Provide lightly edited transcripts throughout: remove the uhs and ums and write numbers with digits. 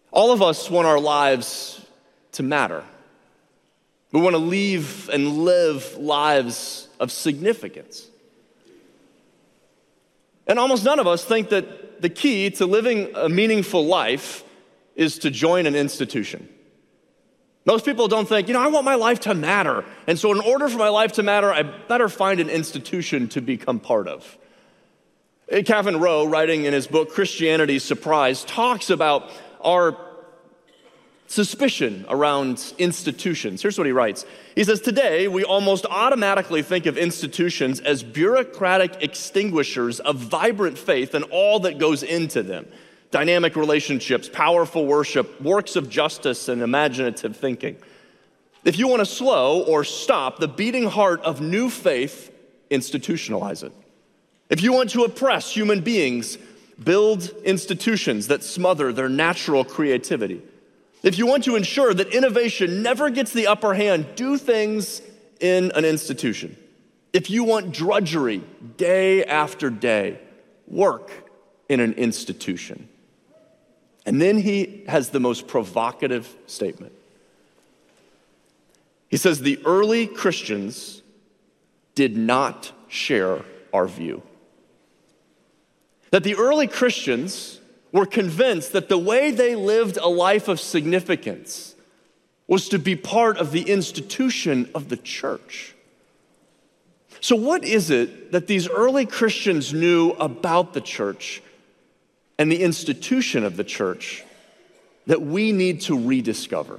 All of us want our lives to matter. We want to leave and live lives of significance. And almost none of us think that the key to living a meaningful life is to join an institution. Most people don't think, I want my life to matter. And so in order for my life to matter, I better find an institution to become part of. Kevin Rowe, writing in his book, Christianity's Surprise, talks about our suspicion around institutions. Here's what he writes. He says, today, we almost automatically think of institutions as bureaucratic extinguishers of vibrant faith and all that goes into them. Dynamic relationships, powerful worship, works of justice, and imaginative thinking. If you want to slow or stop the beating heart of new faith, institutionalize it. If you want to oppress human beings, build institutions that smother their natural creativity. If you want to ensure that innovation never gets the upper hand, do things in an institution. If you want drudgery day after day, work in an institution. And then he has the most provocative statement. He says, the early Christians did not share our view. That the early Christians were convinced that the way they lived a life of significance was to be part of the institution of the church. So what is it that these early Christians knew about the church and the institution of the church that we need to rediscover?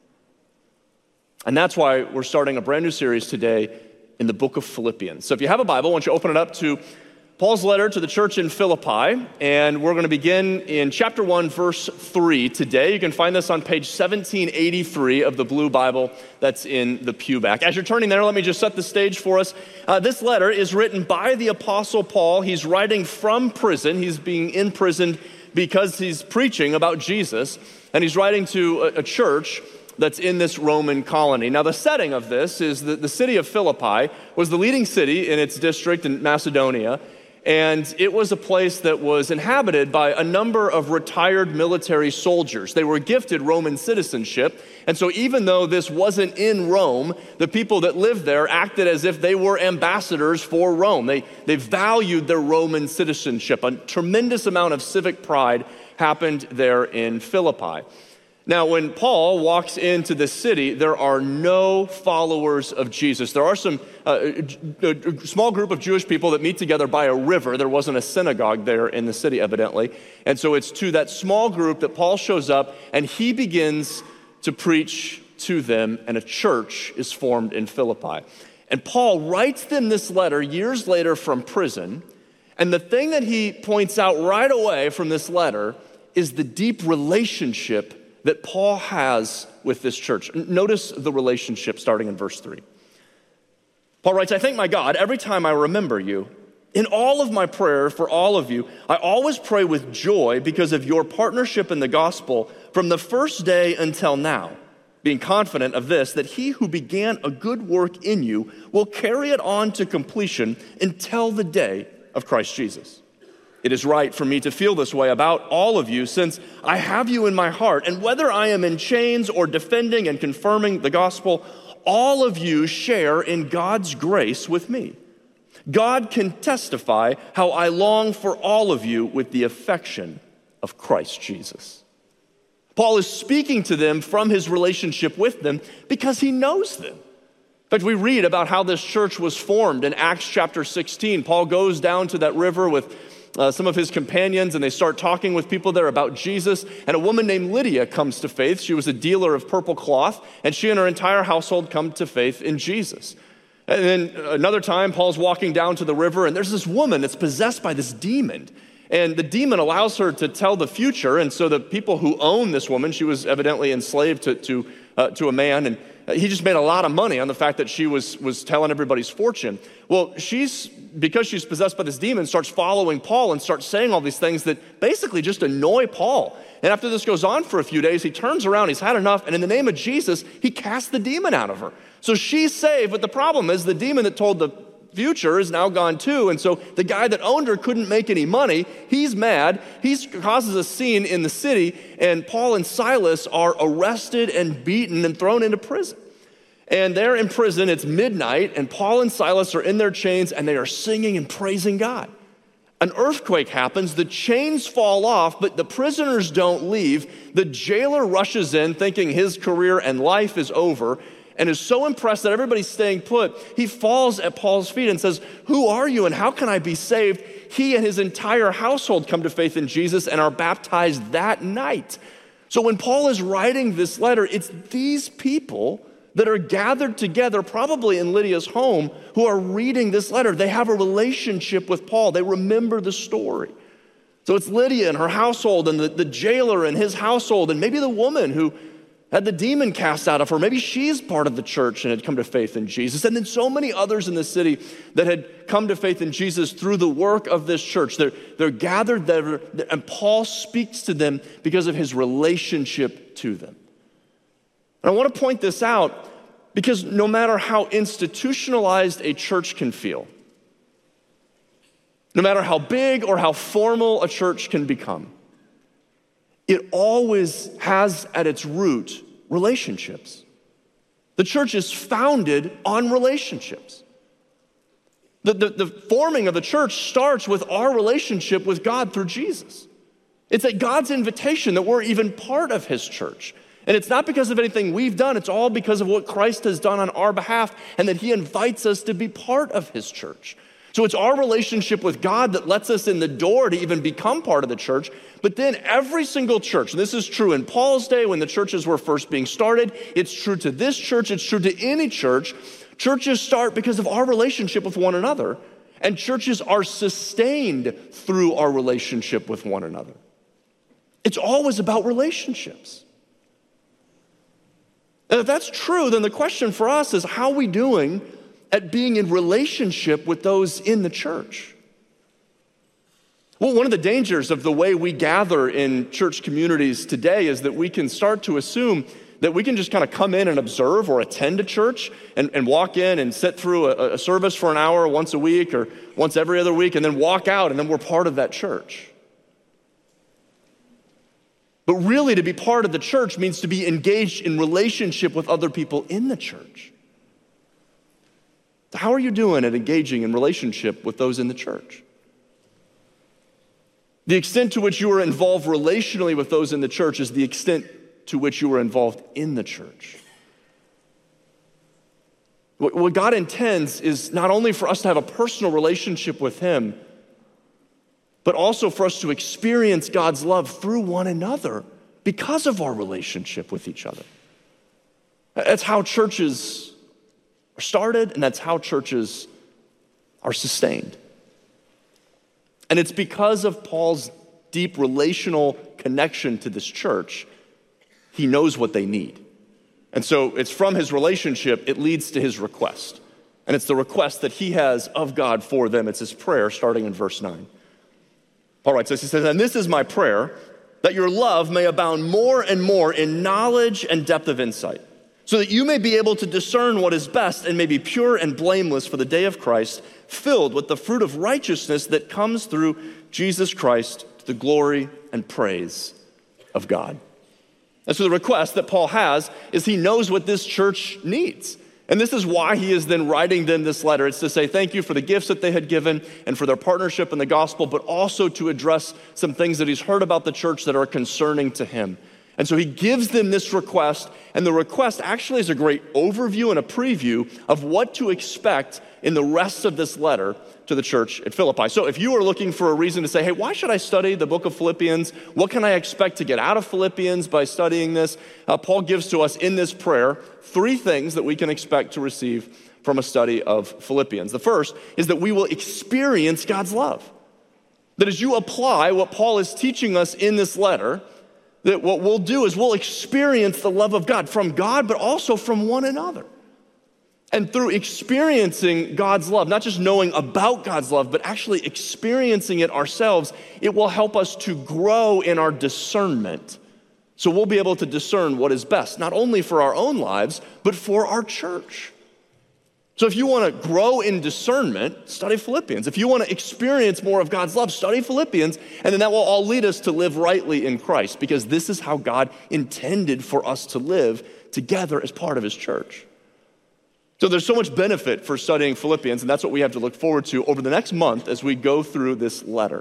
And that's why we're starting a brand new series today in the book of Philippians. So if you have a Bible, I want you to open it up to Paul's letter to the church in Philippi, and we're going to begin in chapter 1, verse 3 today. You can find this on page 1783 of the blue Bible that's in the pew back. As you're turning there, let me just set the stage for us. This letter is written by the Apostle Paul. He's writing from prison. He's being imprisoned because he's preaching about Jesus, and he's writing to a church that's in this Roman colony. Now, the setting of this is that the city of Philippi was the leading city in its district in Macedonia, and it was a place that was inhabited by a number of retired military soldiers. They were gifted Roman citizenship, and so even though this wasn't in Rome, the people that lived there acted as if they were ambassadors for Rome. They valued their Roman citizenship. A tremendous amount of civic pride happened there in Philippi. Now, when Paul walks into the city, there are no followers of Jesus. There are some a small group of Jewish people that meet together by a river. There wasn't a synagogue there in the city, evidently. And so it's to that small group that Paul shows up, and he begins to preach to them, and a church is formed in Philippi. And Paul writes them this letter years later from prison, and the thing that he points out right away from this letter is the deep relationship that Paul has with this church. Notice the relationship starting in verse 3. Paul writes, I thank my God every time I remember you. In all of my prayer for all of you, I always pray with joy because of your partnership in the gospel from the first day until now, being confident of this, that he who began a good work in you will carry it on to completion until the day of Christ Jesus. It is right for me to feel this way about all of you, since I have you in my heart. And whether I am in chains or defending and confirming the gospel, all of you share in God's grace with me. God can testify how I long for all of you with the affection of Christ Jesus. Paul is speaking to them from his relationship with them because he knows them. In fact, we read about how this church was formed in Acts chapter 16. Paul goes down to that river with some of his companions, and they start talking with people there about Jesus, and a woman named Lydia comes to faith. She was a dealer of purple cloth, and she and her entire household come to faith in Jesus. And then another time, Paul's walking down to the river, and there's this woman that's possessed by this demon, and the demon allows her to tell the future, and so the people who own this woman, she was evidently enslaved to a man, and he just made a lot of money on the fact that she was telling everybody's fortune. Well, because she's possessed by this demon, starts following Paul and starts saying all these things that basically just annoy Paul. And after this goes on for a few days, he turns around, he's had enough, and in the name of Jesus, he casts the demon out of her. So she's saved, but the problem is the demon that told the future is now gone too. And so the guy that owned her couldn't make any money. He's mad. He causes a scene in the city, and Paul and Silas are arrested and beaten and thrown into prison. And they're in prison, it's midnight, and Paul and Silas are in their chains, and they are singing and praising God. An earthquake happens, the chains fall off, but the prisoners don't leave. The jailer rushes in thinking his career and life is over, and is so impressed that everybody's staying put, he falls at Paul's feet and says, "Who are you and how can I be saved?" He and his entire household come to faith in Jesus and are baptized that night. So when Paul is writing this letter, it's these people that are gathered together, probably in Lydia's home, who are reading this letter. They have a relationship with Paul. They remember the story. So it's Lydia and her household and the jailer and his household and maybe the woman who had the demon cast out of her. Maybe she's part of the church and had come to faith in Jesus. And then so many others in the city that had come to faith in Jesus through the work of this church. They're gathered there, and Paul speaks to them because of his relationship to them. And I want to point this out because no matter how institutionalized a church can feel, no matter how big or how formal a church can become, it always has at its root relationships. The church is founded on relationships. The forming of the church starts with our relationship with God through Jesus. It's at God's invitation that we're even part of his church. And it's not because of anything we've done, it's all because of what Christ has done on our behalf and that he invites us to be part of his church. So it's our relationship with God that lets us in the door to even become part of the church. But then every single church, and this is true in Paul's day when the churches were first being started, it's true to this church, it's true to any church. Churches start because of our relationship with one another, and churches are sustained through our relationship with one another. It's always about relationships. And if that's true, then the question for us is, how are we doing at being in relationship with those in the church? Well, one of the dangers of the way we gather in church communities today is that we can start to assume that we can just kind of come in and observe or attend a church and walk in and sit through a service for an hour once a week or once every other week and then walk out and then we're part of that church. But really, to be part of the church means to be engaged in relationship with other people in the church. So how are you doing at engaging in relationship with those in the church? The extent to which you are involved relationally with those in the church is the extent to which you are involved in the church. What God intends is not only for us to have a personal relationship with him, but also for us to experience God's love through one another because of our relationship with each other. That's how churches are started, and that's how churches are sustained. And it's because of Paul's deep relational connection to this church, he knows what they need. And so it's from his relationship, it leads to his request. And it's the request that he has of God for them. It's his prayer starting in verse 9. All right, so he says, "And this is my prayer, that your love may abound more and more in knowledge and depth of insight, so that you may be able to discern what is best and may be pure and blameless for the day of Christ, filled with the fruit of righteousness that comes through Jesus Christ to the glory and praise of God." And so the request that Paul has is he knows what this church needs. And this is why he is then writing them this letter. It's to say thank you for the gifts that they had given and for their partnership in the gospel, but also to address some things that he's heard about the church that are concerning to him. And so he gives them this request, and the request actually is a great overview and a preview of what to expect in the rest of this letter to the church at Philippi. So if you are looking for a reason to say, hey, why should I study the book of Philippians? What can I expect to get out of Philippians by studying this? Paul gives to us in this prayer 3 things that we can expect to receive from a study of Philippians. The first is that we will experience God's love. That as you apply what Paul is teaching us in this letter, that what we'll do is we'll experience the love of God from God, but also from one another. And through experiencing God's love, not just knowing about God's love, but actually experiencing it ourselves, it will help us to grow in our discernment. So we'll be able to discern what is best, not only for our own lives, but for our church. So if you want to grow in discernment, study Philippians. If you want to experience more of God's love, study Philippians, and then that will all lead us to live rightly in Christ, because this is how God intended for us to live together as part of his church. So there's so much benefit for studying Philippians, and that's what we have to look forward to over the next month as we go through this letter.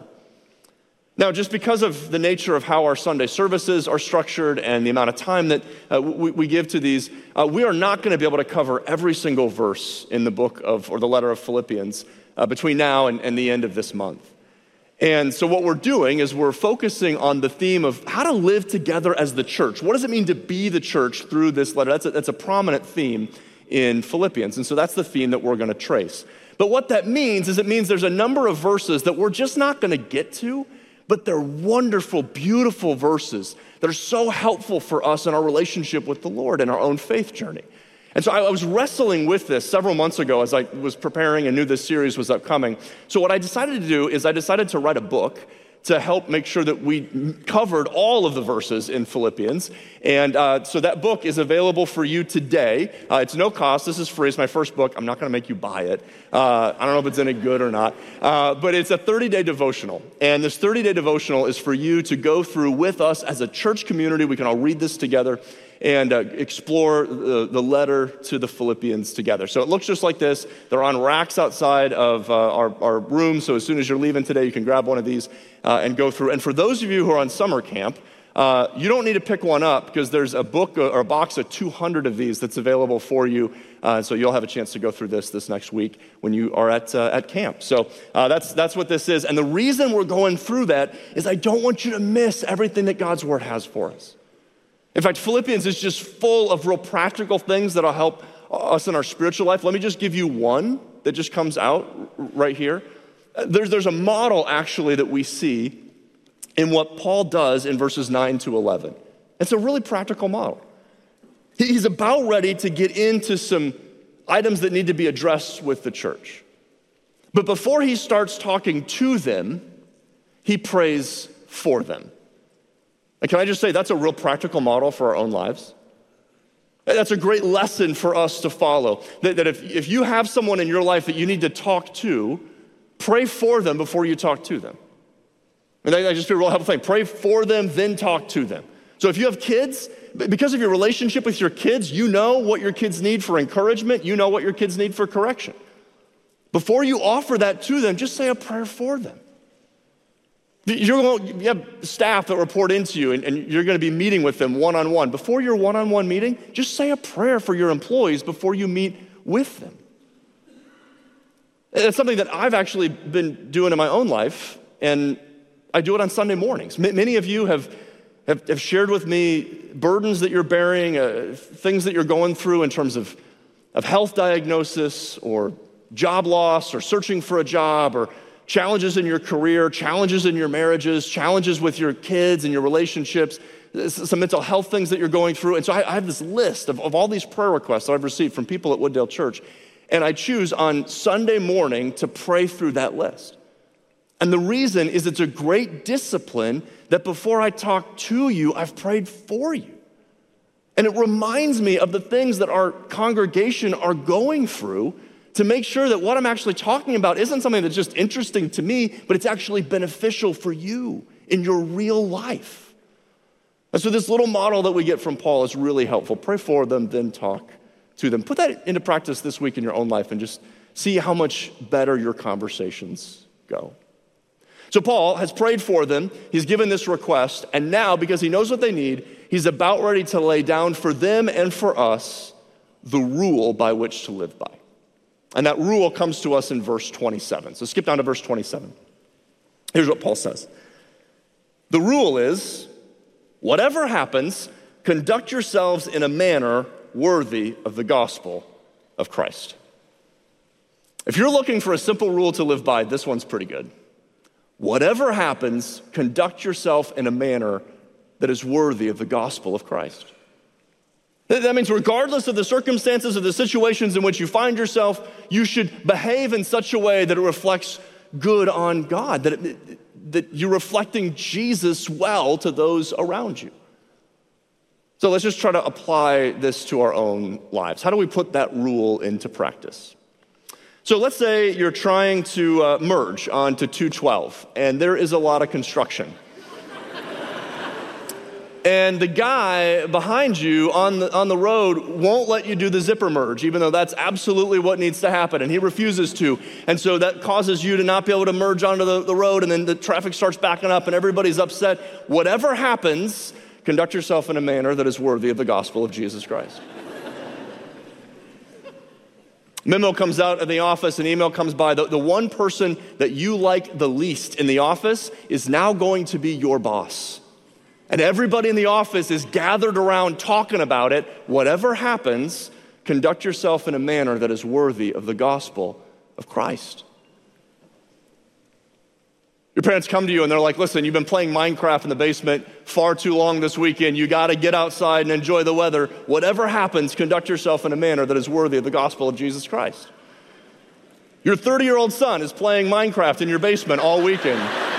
Now, just because of the nature of how our Sunday services are structured and the amount of time that we give to these, we are not going to be able to cover every single verse in the book of, or the letter of Philippians between now and the end of this month. And so what we're doing is we're focusing on the theme of how to live together as the church. What does it mean to be the church through this letter? That's a prominent theme in Philippians. And so that's the theme that we're going to trace. But what that means is it means there's a number of verses that we're just not going to get to, but they're wonderful, beautiful verses that are so helpful for us in our relationship with the Lord and our own faith journey. And so I was wrestling with this several months ago as I was preparing and knew this series was upcoming. So what I decided to do is I decided to write a book to help make sure that we covered all of the verses in Philippians. And so that book is available for you today. It's no cost. This is free. It's my first book. I'm not going to make you buy it. I don't know if it's any good or not. But it's a 30-day devotional. And this 30-day devotional is for you to go through with us as a church community. We can all read this together and explore the letter to the Philippians together. So it looks just like this. They're on racks outside of our room, so as soon as you're leaving today, you can grab one of these and go through. And for those of you who are on summer camp, you don't need to pick one up because there's a book or a box of 200 of these that's available for you, so you'll have a chance to go through this next week when you are at camp. So that's what this is. And the reason we're going through that is I don't want you to miss everything that God's Word has for us. In fact, Philippians is just full of real practical things that'll help us in our spiritual life. Let me just give you one that just comes out right here. There's a model, actually, that we see in what Paul does in verses 9 to 11. It's a really practical model. He's about ready to get into some items that need to be addressed with the church. But before he starts talking to them, he prays for them. And can I just say, that's a real practical model for our own lives. That's a great lesson for us to follow. That if you have someone in your life that you need to talk to, pray for them before you talk to them. And I just feel a real helpful thing. Pray for them, then talk to them. So if you have kids, because of your relationship with your kids, you know what your kids need for encouragement. You know what your kids need for correction. Before you offer that to them, just say a prayer for them. You have staff that report into you, and you're going to be meeting with them one-on-one. Before your one-on-one meeting, just say a prayer for your employees before you meet with them. It's something that I've actually been doing in my own life, and I do it on Sunday mornings. Many of you have shared with me burdens that you're bearing, things that you're going through in terms of health diagnosis or job loss or searching for a job or challenges in your career, challenges in your marriages, challenges with your kids and your relationships, some mental health things that you're going through. And so I have this list of all these prayer requests that I've received from people at Wooddale Church. And I choose on Sunday morning to pray through that list. And the reason is it's a great discipline that before I talk to you, I've prayed for you. And it reminds me of the things that our congregation are going through to make sure that what I'm actually talking about isn't something that's just interesting to me, but it's actually beneficial for you in your real life. And so this little model that we get from Paul is really helpful. Pray for them, then talk to them. Put that into practice this week in your own life and just see how much better your conversations go. So Paul has prayed for them. He's given this request. And now, because he knows what they need, he's about ready to lay down for them and for us the rule by which to live by. And that rule comes to us in verse 27. So skip down to verse 27. Here's what Paul says. The rule is, whatever happens, conduct yourselves in a manner worthy of the gospel of Christ. If you're looking for a simple rule to live by, this one's pretty good. Whatever happens, conduct yourself in a manner that is worthy of the gospel of Christ. That means regardless of the circumstances or the situations in which you find yourself, you should behave in such a way that it reflects good on God, that you're reflecting Jesus well to those around you. So let's just try to apply this to our own lives. How do we put that rule into practice? So let's say you're trying to merge onto 212, and there is a lot of construction. And the guy behind you on the road won't let you do the zipper merge, even though that's absolutely what needs to happen, and he refuses to. And so that causes you to not be able to merge onto the road, and then the traffic starts backing up, and everybody's upset. Whatever happens, conduct yourself in a manner that is worthy of the gospel of Jesus Christ. Memo comes out of the office, an email comes by. The one person that you like the least in the office is now going to be your boss. And everybody in the office is gathered around talking about it. Whatever happens, conduct yourself in a manner that is worthy of the gospel of Christ. Your parents come to you and they're like, listen, you've been playing Minecraft in the basement far too long this weekend. You got to get outside and enjoy the weather. Whatever happens, conduct yourself in a manner that is worthy of the gospel of Jesus Christ. Your 30-year-old son is playing Minecraft in your basement all weekend.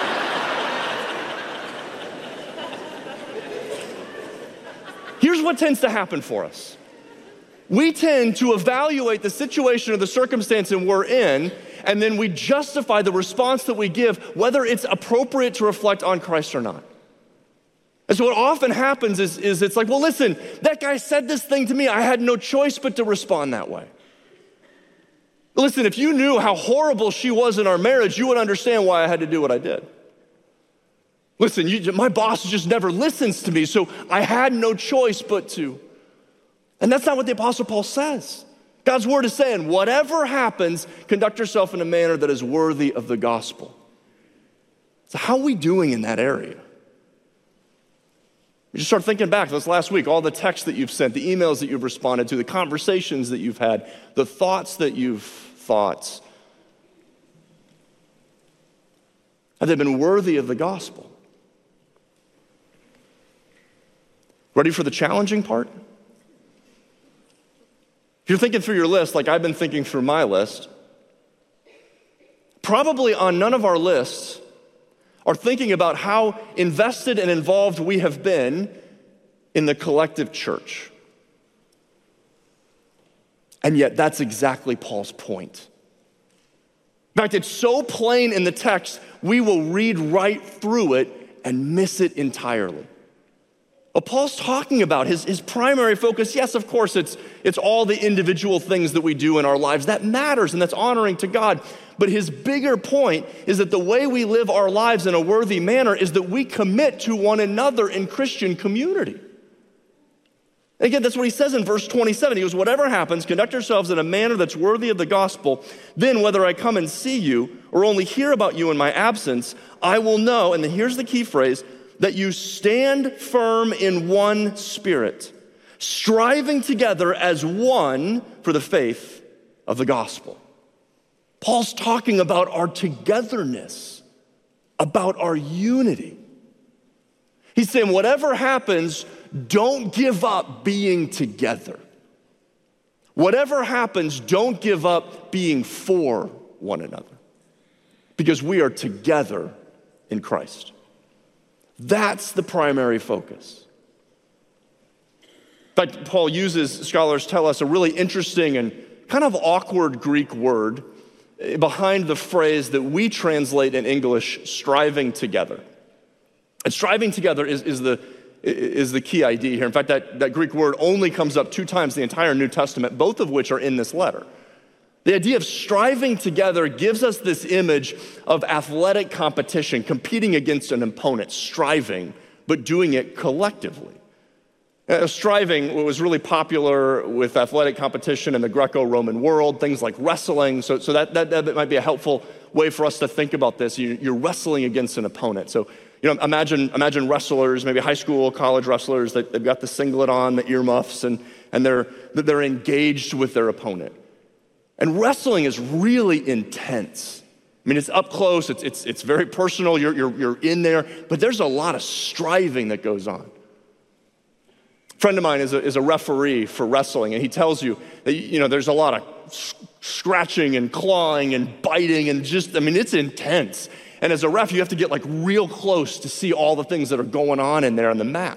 Here's what tends to happen for us. We tend to evaluate the situation or the circumstance that we're in, and then we justify the response that we give, whether it's appropriate to reflect on Christ or not. And so what often happens is it's like, well, listen, that guy said this thing to me. I had no choice but to respond that way. Listen, if you knew how horrible she was in our marriage, you would understand why I had to do what I did. Listen, my boss just never listens to me, so I had no choice but to. And that's not what the Apostle Paul says. God's word is saying, whatever happens, conduct yourself in a manner that is worthy of the gospel. So how are we doing in that area? You just start thinking back this last week, all the texts that you've sent, the emails that you've responded to, the conversations that you've had, the thoughts that you've thought. Have they been worthy of the gospel? Ready for the challenging part? If you're thinking through your list like I've been thinking through my list, probably on none of our lists are thinking about how invested and involved we have been in the collective church. And yet that's exactly Paul's point. In fact, it's so plain in the text, we will read right through it and miss it entirely. What Paul's talking about, his primary focus, yes, of course, it's all the individual things that we do in our lives. That matters, and that's honoring to God. But his bigger point is that the way we live our lives in a worthy manner is that we commit to one another in Christian community. And again, that's what he says in verse 27. He goes, whatever happens, conduct yourselves in a manner that's worthy of the gospel. Then whether I come and see you or only hear about you in my absence, I will know, and then here's the key phrase, that you stand firm in one spirit, striving together as one for the faith of the gospel. Paul's talking about our togetherness, about our unity. He's saying whatever happens, don't give up being together. Whatever happens, don't give up being for one another, because we are together in Christ. That's the primary focus. In fact, Paul uses, scholars tell us, a really interesting and kind of awkward Greek word behind the phrase that we translate in English, striving together. And striving together is the key idea here. In fact, that Greek word only comes up 2 times in the entire New Testament, both of which are in this letter. The idea of striving together gives us this image of athletic competition, competing against an opponent, striving, but doing it collectively. Striving was really popular with athletic competition in the Greco-Roman world, things like wrestling. So that might be a helpful way for us to think about this. You're wrestling against an opponent. So, imagine wrestlers, maybe high school, college wrestlers, they've got the singlet on, the earmuffs, and they're engaged with their opponent. And wrestling is really intense. I mean, it's up close, it's very personal, you're in there, but there's a lot of striving that goes on. A friend of mine is a referee for wrestling, and he tells you that, there's a lot of scratching and clawing and biting and it's intense. And as a ref, you have to get real close to see all the things that are going on in there on the mat.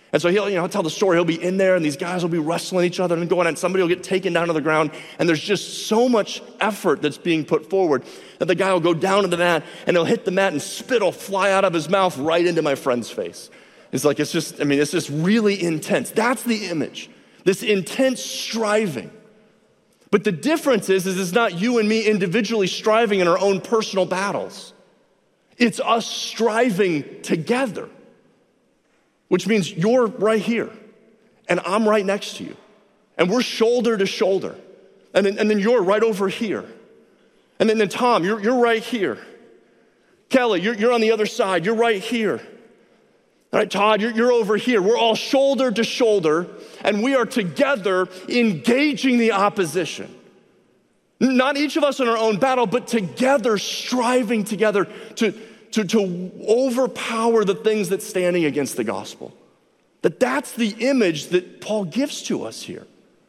And so he'll tell the story. He'll be in there and these guys will be wrestling each other and going on, and somebody will get taken down to the ground, and there's just so much effort that's being put forward that the guy will go down to the mat and he'll hit the mat and spit will fly out of his mouth right into my friend's face. It's just really intense. That's the image, this intense striving. But the difference is it's not you and me individually striving in our own personal battles. It's us striving together, which means you're right here and I'm right next to you. And we're shoulder to shoulder. And then you're right over here. And then Tom, you're right here. Kelly, you're on the other side. You're right here. All right, Todd, you're over here. We're all shoulder to shoulder, and we are together engaging the opposition. Not each of us in our own battle, but together, striving together to overpower the things that's standing against the gospel. That's the image that Paul gives to us here.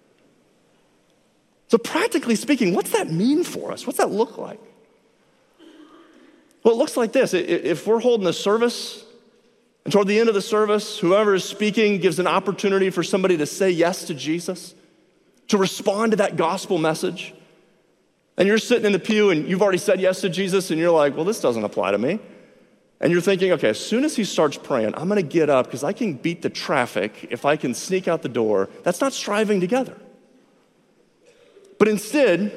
So practically speaking, what's that mean for us? What's that look like? Well, it looks like this. If we're holding a service, and toward the end of the service, whoever is speaking gives an opportunity for somebody to say yes to Jesus, to respond to that gospel message. And you're sitting in the pew and you've already said yes to Jesus and you're like, well, this doesn't apply to me. And you're thinking, okay, as soon as he starts praying, I'm gonna get up because I can beat the traffic if I can sneak out the door. That's not striving together. But instead,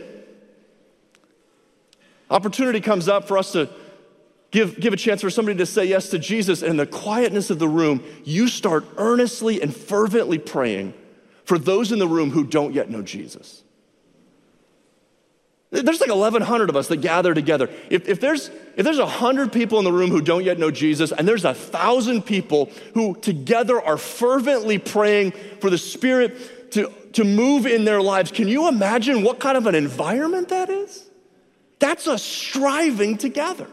opportunity comes up for us to give a chance for somebody to say yes to Jesus, and in the quietness of the room, you start earnestly and fervently praying for those in the room who don't yet know Jesus. There's like 1,100 of us that gather together. If there's 100 people in the room who don't yet know Jesus, and there's 1,000 people who together are fervently praying for the Spirit to move in their lives, can you imagine what kind of an environment that is? That's us striving together.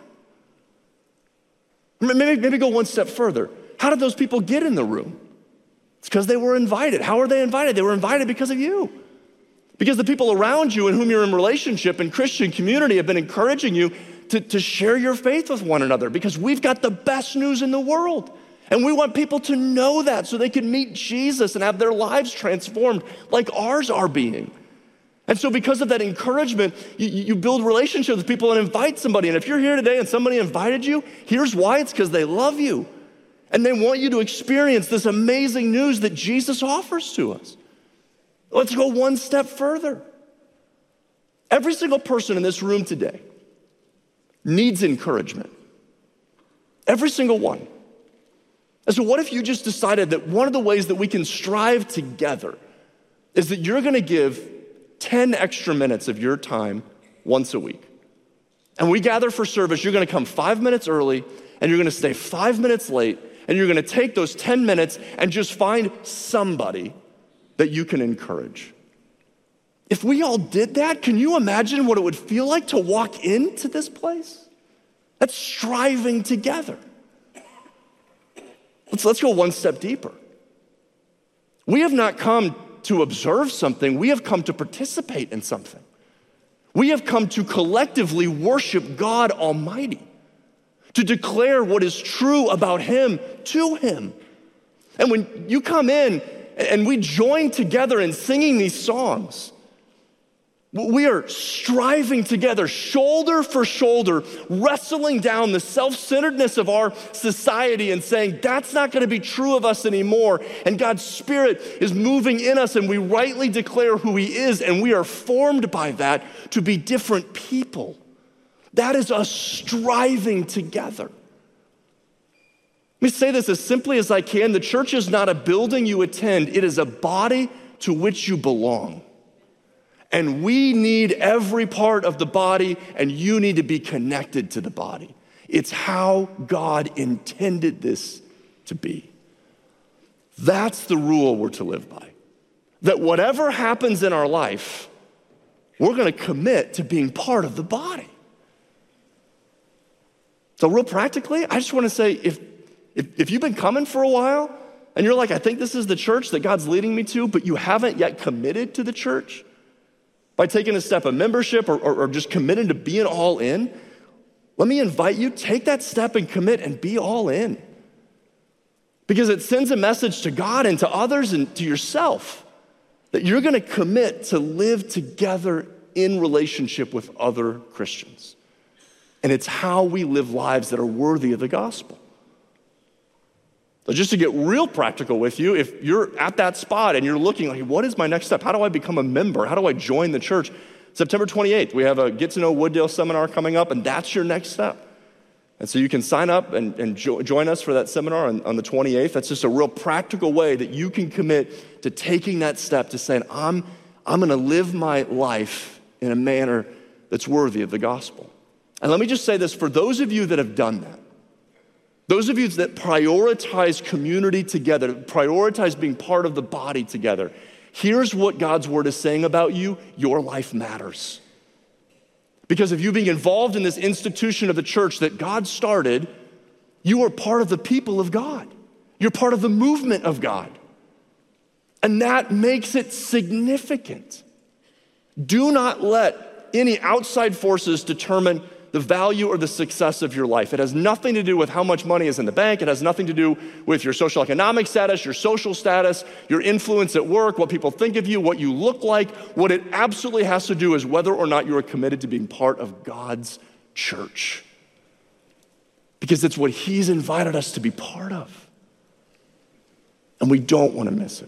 Maybe go one step further. How did those people get in the room? It's because they were invited. How were they invited? They were invited because of you. Because the people around you in whom you're in relationship and Christian community have been encouraging you to share your faith with one another, because we've got the best news in the world. And we want people to know that so they can meet Jesus and have their lives transformed like ours are being. And so because of that encouragement, you build relationships with people and invite somebody. And if you're here today and somebody invited you, here's why. It's because they love you. And they want you to experience this amazing news that Jesus offers to us. Let's go one step further. Every single person in this room today needs encouragement. Every single one. And so what if you just decided that one of the ways that we can strive together is that you're gonna give 10 extra minutes of your time once a week. And we gather for service, you're gonna come 5 minutes early, and you're gonna stay 5 minutes late, and you're gonna take those 10 minutes and just find somebody that you can encourage. If we all did that, can you imagine what it would feel like to walk into this place? That's striving together. Let's go one step deeper. We have not come to observe something, we have come to participate in something. We have come to collectively worship God Almighty, to declare what is true about Him to Him. And when you come in and we join together in singing these songs, we are striving together, shoulder for shoulder, wrestling down the self-centeredness of our society and saying, that's not gonna be true of us anymore. And God's Spirit is moving in us and we rightly declare who He is, and we are formed by that to be different people. That is us striving together. Let me say this as simply as I can. The church is not a building you attend. It is a body to which you belong. And we need every part of the body, and you need to be connected to the body. It's how God intended this to be. That's the rule we're to live by. That whatever happens in our life, we're gonna commit to being part of the body. So real practically, I just wanna say, if you've been coming for a while, and you're like, I think this is the church that God's leading me to, but you haven't yet committed to the church, by taking a step of membership or just committing to being all in, let me invite you, take that step and commit and be all in. Because it sends a message to God and to others and to yourself that you're going to commit to live together in relationship with other Christians. And it's how we live lives that are worthy of the gospel. So just to get real practical with you, if you're at that spot and you're looking like, what is my next step? How do I become a member? How do I join the church? September 28th, we have a Get to Know Wooddale seminar coming up, and that's your next step. And so you can sign up and join us for that seminar on the 28th. That's just a real practical way that you can commit to taking that step to saying, I'm going to live my life in a manner that's worthy of the gospel. And let me just say this, for those of you that have done that, those of you that prioritize community together, prioritize being part of the body together, here's what God's word is saying about you: your life matters. Because of you being involved in this institution of the church that God started, you are part of the people of God. You're part of the movement of God. And that makes it significant. Do not let any outside forces determine the value or the success of your life. It has nothing to do with how much money is in the bank. It has nothing to do with your social economic status, your social status, your influence at work, what people think of you, what you look like. What it absolutely has to do is whether or not you are committed to being part of God's church. Because it's what He's invited us to be part of. And we don't want to miss it.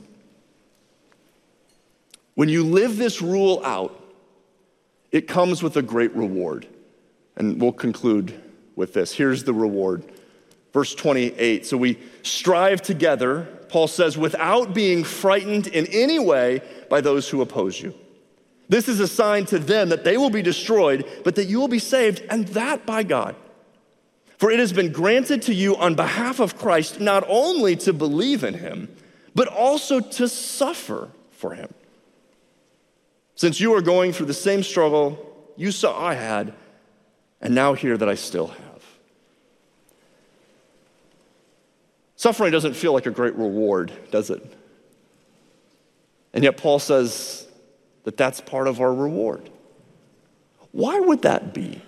When you live this rule out, it comes with a great reward. And we'll conclude with this. Here's the reward. Verse 28. So we strive together, Paul says, without being frightened in any way by those who oppose you. This is a sign to them that they will be destroyed, but that you will be saved, and that by God. For it has been granted to you on behalf of Christ not only to believe in Him, but also to suffer for Him. Since you are going through the same struggle you saw I had, and now hear that I still have. Suffering doesn't feel like a great reward, does it? And yet Paul says that that's part of our reward. Why would that be?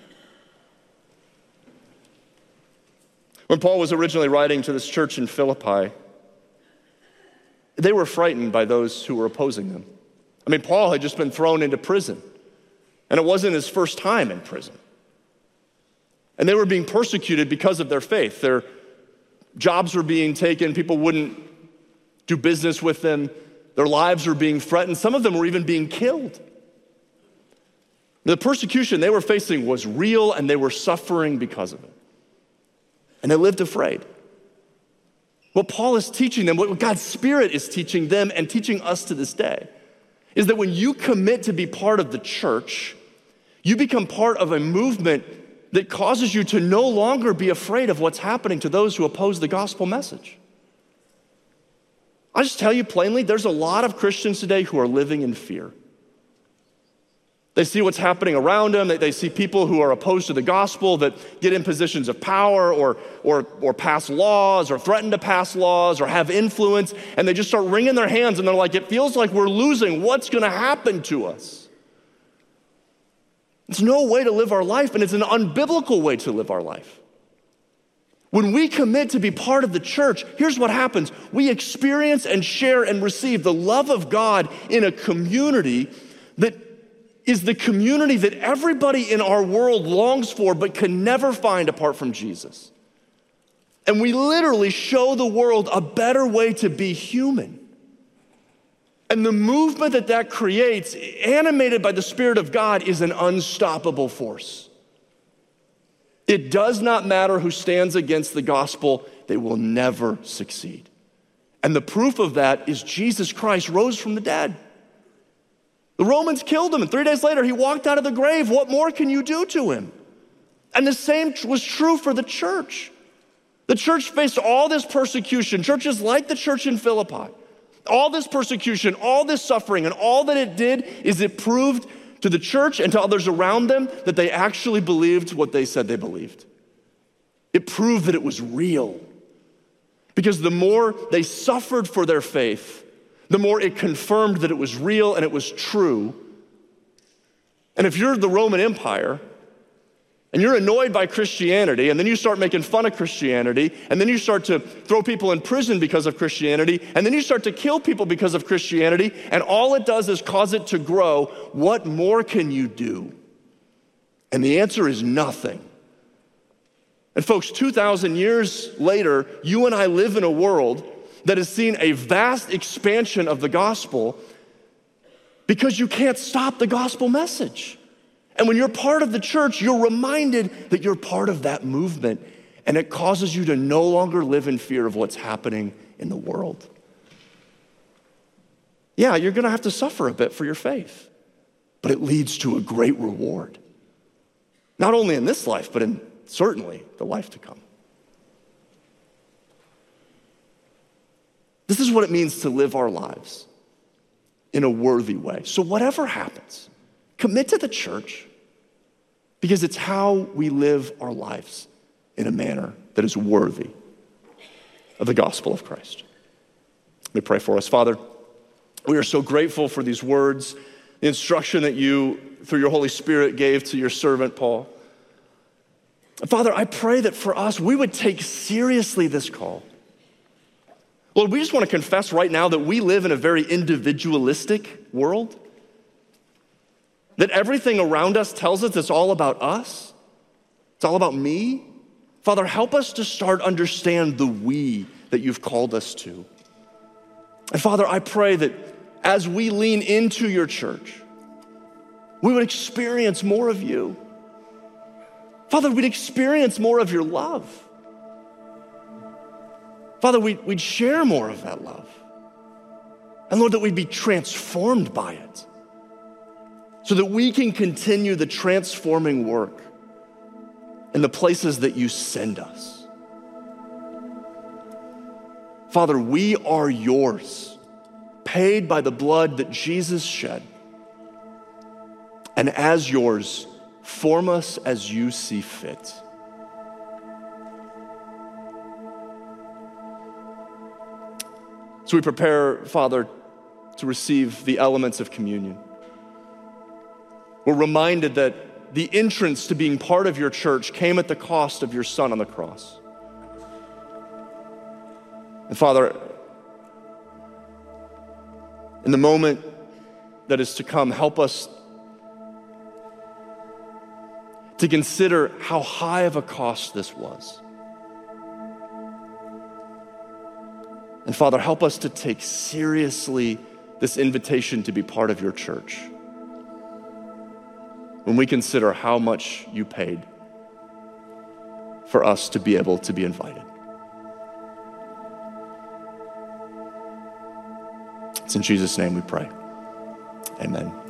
When Paul was originally writing to this church in Philippi, they were frightened by those who were opposing them. I mean, Paul had just been thrown into prison, and it wasn't his first time in prison. And they were being persecuted because of their faith. Their jobs were being taken. People wouldn't do business with them. Their lives were being threatened. Some of them were even being killed. The persecution they were facing was real, and they were suffering because of it. And they lived afraid. What Paul is teaching them, what God's Spirit is teaching them and teaching us to this day, is that when you commit to be part of the church, you become part of a movement that causes you to no longer be afraid of what's happening to those who oppose the gospel message. I just tell you plainly, there's a lot of Christians today who are living in fear. They see what's happening around them. They see people who are opposed to the gospel that get in positions of power or pass laws or threaten to pass laws or have influence, and they just start wringing their hands and they're like, it feels like we're losing. What's going to happen to us? It's no way to live our life, and it's an unbiblical way to live our life. When we commit to be part of the church, here's what happens. We experience and share and receive the love of God in a community that is the community that everybody in our world longs for but can never find apart from Jesus. And we literally show the world a better way to be human. And the movement that creates, animated by the Spirit of God, is an unstoppable force. It does not matter who stands against the gospel, they will never succeed. And the proof of that is Jesus Christ rose from the dead. The Romans killed him, and 3 days later he walked out of the grave. What more can you do to him? And the same was true for the church. The church faced all this persecution, churches like the church in Philippi. All this persecution, all this suffering, and all that it did is it proved to the church and to others around them that they actually believed what they said they believed. It proved that it was real. Because the more they suffered for their faith, the more it confirmed that it was real and it was true. And if you're the Roman Empire, and you're annoyed by Christianity, and then you start making fun of Christianity, and then you start to throw people in prison because of Christianity, and then you start to kill people because of Christianity, and all it does is cause it to grow, what more can you do? And the answer is nothing. And folks, 2,000 years later, you and I live in a world that has seen a vast expansion of the gospel because you can't stop the gospel message. And when you're part of the church, you're reminded that you're part of that movement, and it causes you to no longer live in fear of what's happening in the world. Yeah, you're gonna have to suffer a bit for your faith, but it leads to a great reward. Not only in this life, but in certainly the life to come. This is what it means to live our lives in a worthy way. So whatever happens, commit to the church because it's how we live our lives in a manner that is worthy of the gospel of Christ. Let me pray for us. Father, we are so grateful for these words, the instruction that you, through your Holy Spirit, gave to your servant Paul. Father, I pray that for us, we would take seriously this call. Lord, we just want to confess right now that we live in a very individualistic world. That everything around us tells us it's all about us. It's all about me. Father, help us to start understand the we that you've called us to. And Father, I pray that as we lean into your church, we would experience more of you. Father, we'd experience more of your love. Father, we'd share more of that love. And Lord, that we'd be transformed by it so that we can continue the transforming work in the places that you send us. Father, we are yours, paid by the blood that Jesus shed. And as yours, form us as you see fit. So we prepare, Father, to receive the elements of communion. We're reminded that the entrance to being part of your church came at the cost of your Son on the cross. And Father, in the moment that is to come, help us to consider how high of a cost this was. And Father, help us to take seriously this invitation to be part of your church when we consider how much you paid for us to be able to be invited. It's in Jesus' name we pray. Amen.